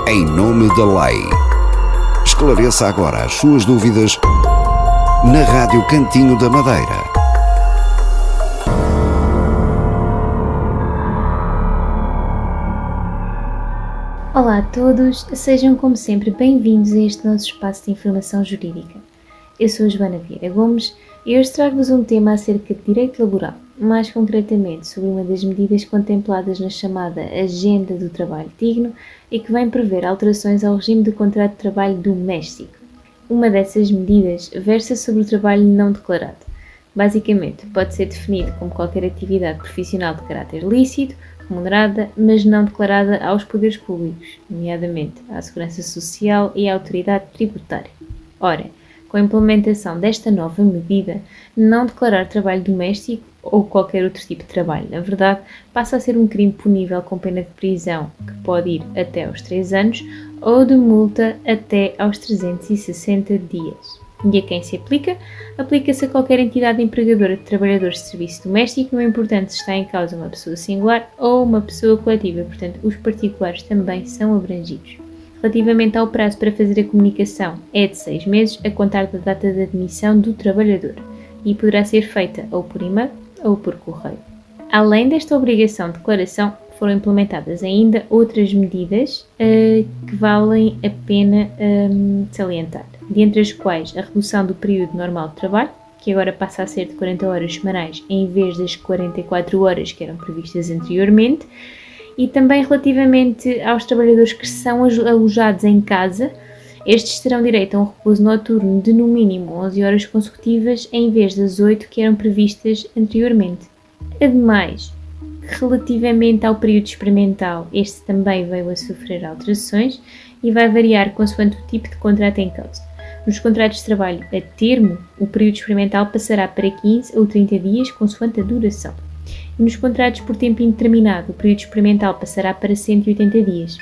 em nome da lei. Esclareça agora as suas dúvidas na Rádio Cantinho da Madeira. Olá a todos, sejam como sempre bem-vindos a este nosso espaço de informação jurídica. Eu sou a Joana Vieira Gomes e hoje trago-vos um tema acerca de direito laboral, mais concretamente sobre uma das medidas contempladas na chamada Agenda do Trabalho Digno e que vem prever alterações ao regime do contrato de trabalho doméstico. Uma dessas medidas versa sobre o trabalho não declarado. Basicamente, pode ser definido como qualquer atividade profissional de caráter lícito, remunerada, mas não declarada aos poderes públicos, nomeadamente à Segurança Social e à Autoridade Tributária. Ora, com a implementação desta nova medida, não declarar trabalho doméstico ou qualquer outro tipo de trabalho, na verdade, passa a ser um crime punível com pena de prisão, que pode ir até aos 3 anos, ou de multa até aos 360 dias. E a quem se aplica? Aplica-se a qualquer entidade empregadora de trabalhadores de serviço doméstico, não é importante se está em causa uma pessoa singular ou uma pessoa coletiva, portanto, os particulares também são abrangidos. Relativamente ao prazo para fazer a comunicação, é de 6 meses a contar da data de admissão do trabalhador e poderá ser feita ou por e-mail ou por correio. Além desta obrigação de declaração, foram implementadas ainda outras medidas que valem a pena salientar, dentre as quais a redução do período normal de trabalho, que agora passa a ser de 40 horas semanais em vez das 44 horas que eram previstas anteriormente, e também relativamente aos trabalhadores que são alojados em casa, estes terão direito a um repouso noturno de no mínimo 11 horas consecutivas em vez das 8 que eram previstas anteriormente. Ademais, relativamente ao período experimental, este também veio a sofrer alterações e vai variar consoante o tipo de contrato em causa. Nos contratos de trabalho a termo, o período experimental passará para 15 ou 30 dias, consoante a duração. E nos contratos por tempo indeterminado, o período experimental passará para 180 dias.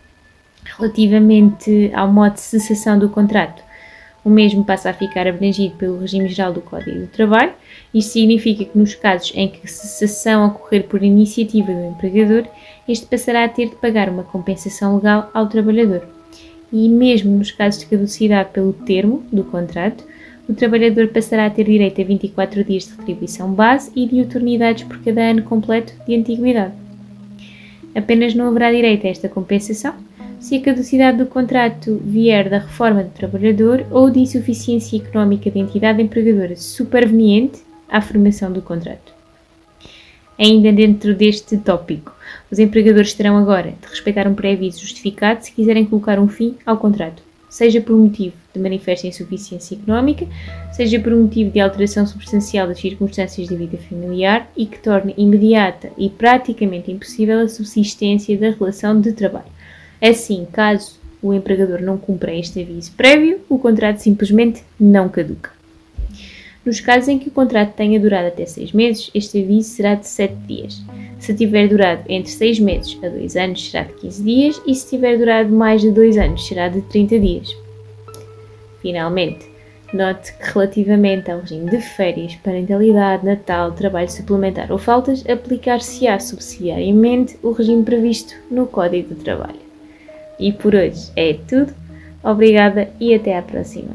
Relativamente ao modo de cessação do contrato, o mesmo passa a ficar abrangido pelo regime geral do Código do Trabalho. Isto significa que nos casos em que a cessação ocorrer por iniciativa do empregador, este passará a ter de pagar uma compensação legal ao trabalhador. E mesmo nos casos de caducidade pelo termo do contrato, o trabalhador passará a ter direito a 24 dias de retribuição base e diuturnidades por cada ano completo de antiguidade. Apenas não haverá direito a esta compensação se a caducidade do contrato vier da reforma do trabalhador ou de insuficiência económica da entidade empregadora superveniente à formação do contrato. Ainda dentro deste tópico, os empregadores terão agora de respeitar um pré-aviso justificado se quiserem colocar um fim ao contrato, seja por um motivo de manifesta insuficiência económica, seja por um motivo de alteração substancial das circunstâncias da vida familiar e que torne imediata e praticamente impossível a subsistência da relação de trabalho. Assim, caso o empregador não cumpra este aviso prévio, o contrato simplesmente não caduca. Nos casos em que o contrato tenha durado até 6 meses, este aviso será de 7 dias. Se tiver durado entre 6 meses a 2 anos, será de 15 dias e se tiver durado mais de 2 anos, será de 30 dias. Finalmente, note que relativamente ao regime de férias, parentalidade, Natal, trabalho suplementar ou faltas, aplicar-se-á subsidiariamente o regime previsto no Código do Trabalho. E por hoje é tudo. Obrigada e até à próxima.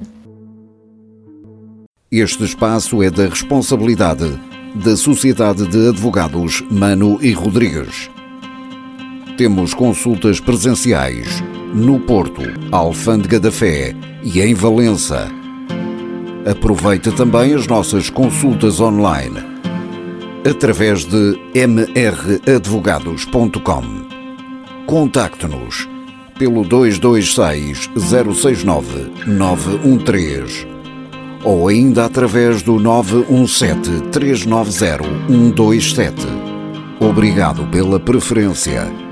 Este espaço é da responsabilidade da Sociedade de Advogados Mano e Rodrigues. Temos consultas presenciais no Porto, Alfândega da Fé e em Valença. Aproveite também as nossas consultas online através de mradvogados.com. Contacte-nos pelo 226 069 913 ou ainda através do 917 390 127. Obrigado pela preferência.